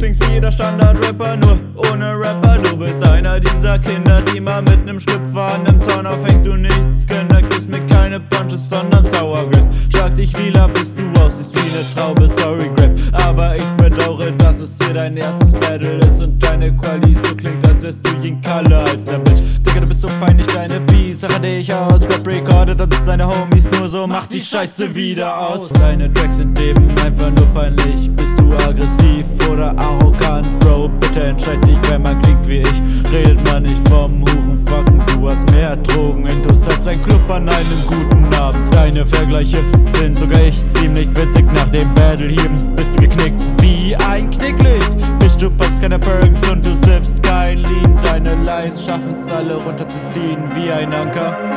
klingst wie jeder Standard-Rapper, nur ohne Rapper. Du bist einer dieser Kinder, die mal mit nem Schlüpfer an dem Zaun aufhängt. Du nichts können, gibst mir keine Punches, sondern Sour Grapes. Schlag dich lila, bis du aussiehst wie ne Traube, sorry Grab. Aber ich bedauere, dass es hier dein erstes Battle ist und deine Quali so klingt, als wärst du in Kalle als der Bitch. Digga, du bist so peinlich, deine Beats sache dich aus. Grab recorded und seine Homies nur so, mach die Scheiße wieder aus. Deine Tracks sind eben einfach nur peinlich. Bist du aggressiv oder arrogant, Bro? Bitte entscheid dich, wenn man klingt wie ich. Redet man nicht vom Hurenfucken, du hast mehr Drogenintus als ein Club an einem guten Abend. Deine Vergleiche find sogar ich ziemlich witzig. Nach dem Battle hier bist du geknickt wie ein Knicklicht. Bitch, du packst keine Perks und du sippst kein Lean. Deine Lines schaffen's alle runterzuziehen wie ein Anker.